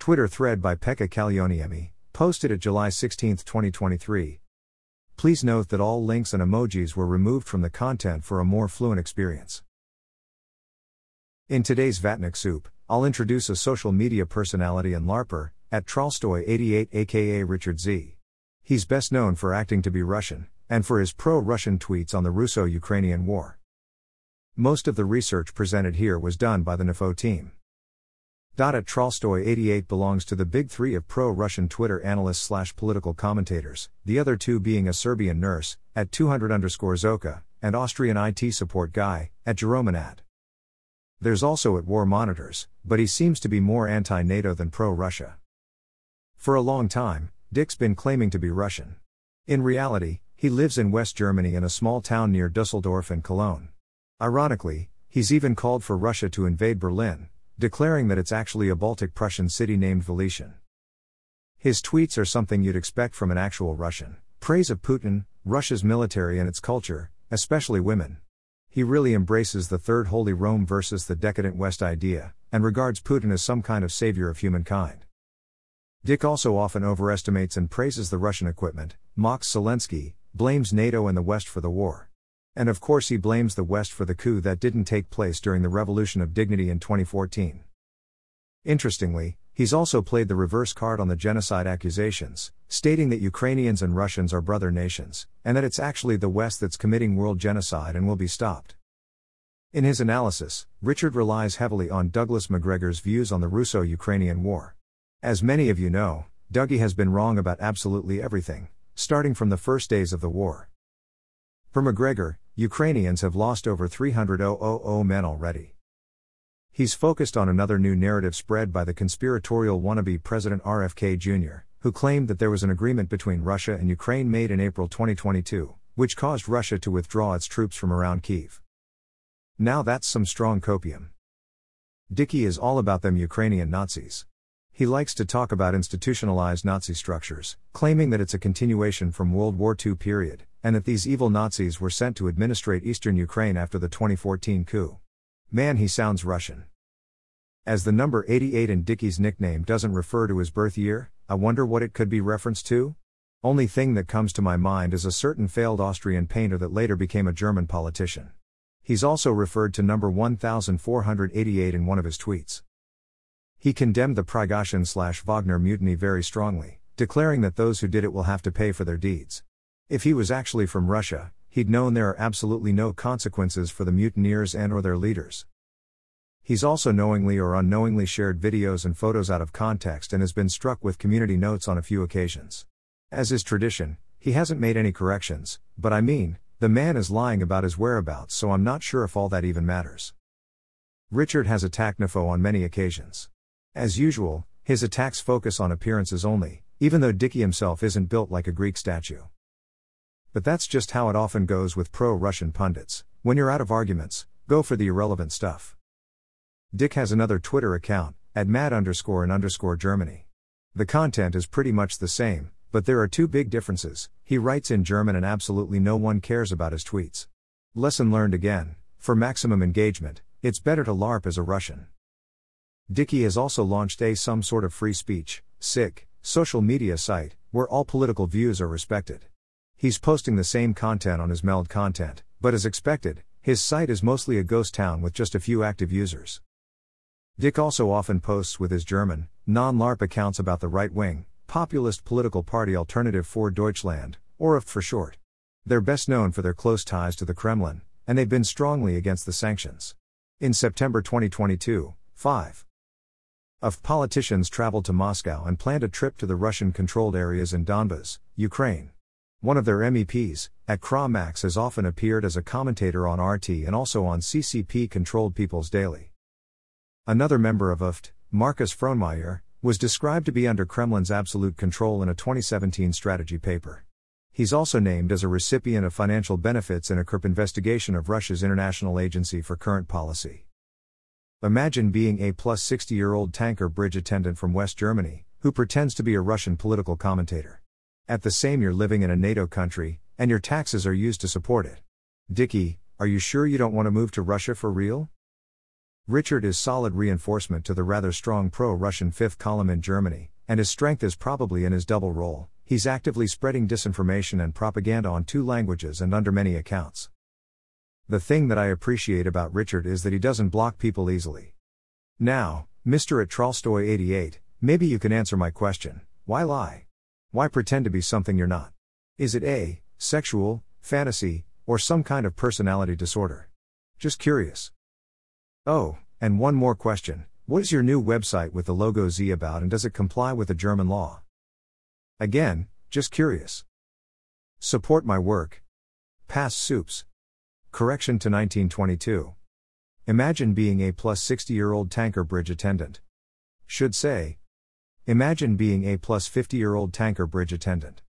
Twitter thread by Pekka Kallioniemi, posted at July 16, 2023. Please note that all links and emojis were removed from the content for a more fluent experience. In today's Vatnik Soup, I'll introduce a social media personality and LARPer, at Trolstoy88 aka Richard Z. He's best known for acting to be Russian, and for his pro-Russian tweets on the Russo-Ukrainian War. Most of the research presented here was done by the NFO team. At Trolstoy88 belongs to the big three of pro-Russian Twitter analysts/political commentators, the other two being a Serbian nurse, at 200_Zoka, and Austrian IT support guy, at Jeromanad. There's also at War Monitors, but he seems to be more anti-NATO than pro-Russia. For a long time, Dick's been claiming to be Russian. In reality, he lives in West Germany in a small town near Dusseldorf and Cologne. Ironically, he's even called for Russia to invade Berlin, declaring that it's actually a Baltic Prussian city named Velicien. His tweets are something you'd expect from an actual Russian: praise of Putin, Russia's military and its culture, especially women. He really embraces the Third Holy Rome versus the decadent West idea, and regards Putin as some kind of savior of humankind. Dick also often overestimates and praises the Russian equipment, mocks Zelensky, blames NATO and the West for the war. And of course he blames the West for the coup that didn't take place during the Revolution of Dignity in 2014. Interestingly, he's also played the reverse card on the genocide accusations, stating that Ukrainians and Russians are brother nations, and that it's actually the West that's committing world genocide and will be stopped. In his analysis, Richard relies heavily on Douglas Macgregor's views on the Russo-Ukrainian War. As many of you know, Dougie has been wrong about absolutely everything, starting from the first days of the war. For Macgregor, Ukrainians have lost over 300,000 men already. He's focused on another new narrative spread by the conspiratorial wannabe President RFK Jr., who claimed that there was an agreement between Russia and Ukraine made in April 2022, which caused Russia to withdraw its troops from around Kyiv. Now that's some strong copium. Dickie is all about them Ukrainian Nazis. He likes to talk about institutionalized Nazi structures, claiming that it's a continuation from World War II period, and that these evil Nazis were sent to administrate eastern Ukraine after the 2014 coup. Man, he sounds Russian. As the number 88 in Dickie's nickname doesn't refer to his birth year, I wonder what it could be referenced to? Only thing that comes to my mind is a certain failed Austrian painter that later became a German politician. He's also referred to number 1488 in one of his tweets. He condemned the Prigozhin/Wagner mutiny very strongly, declaring that those who did it will have to pay for their deeds. If he was actually from Russia, he'd known there are absolutely no consequences for the mutineers and/or their leaders. He's also knowingly or unknowingly shared videos and photos out of context and has been struck with community notes on a few occasions. As is tradition, he hasn't made any corrections, but I mean, the man is lying about his whereabouts, so I'm not sure if all that even matters. Richard has attacked NFO on many occasions. As usual, his attacks focus on appearances only, even though Dickie himself isn't built like a Greek statue. But that's just how it often goes with pro-Russian pundits: when you're out of arguments, go for the irrelevant stuff. Dick has another Twitter account, at @mad_in_Germany. The content is pretty much the same, but there are two big differences: he writes in German and absolutely no one cares about his tweets. Lesson learned again: for maximum engagement, it's better to LARP as a Russian. Dickie has also launched some sort of free speech, SIG, social media site, where all political views are respected. He's posting the same content on his Meld content, but as expected, his site is mostly a ghost town with just a few active users. Dick also often posts with his German, non-LARP accounts about the right-wing, populist political party Alternative für Deutschland, or AfD for short. They're best known for their close ties to the Kremlin, and they've been strongly against the sanctions. In September 2022, 5 AfD politicians traveled to Moscow and planned a trip to the Russian-controlled areas in Donbas, Ukraine. One of their MEPs, at Kramax, has often appeared as a commentator on RT and also on CCP-controlled People's Daily. Another member of AfD, Markus Frohnmayer, was described to be under Kremlin's absolute control in a 2017 strategy paper. He's also named as a recipient of financial benefits in a KRP investigation of Russia's International Agency for Current Policy. Imagine being a plus 60-year-old tanker bridge attendant from West Germany, who pretends to be a Russian political commentator. At the same, you're living in a NATO country, and your taxes are used to support it. Dickie, are you sure you don't want to move to Russia for real? Richard is solid reinforcement to the rather strong pro-Russian fifth column in Germany, and his strength is probably in his double role. He's actively spreading disinformation and propaganda on 2 languages and under many accounts. The thing that I appreciate about Richard is that he doesn't block people easily. Now, Mr. at Trollstoy88, maybe you can answer my question: why lie? Why pretend to be something you're not? Is it A, sexual, fantasy, or some kind of personality disorder? Just curious. Oh, and one more question: what is your new website with the logo Z about, and does it comply with the German law? Again, just curious. Support my work. Pass soups. Correction to 1922. Imagine being a plus 60-year-old tanker bridge attendant. Should say, imagine being a plus 50-year-old tanker bridge attendant.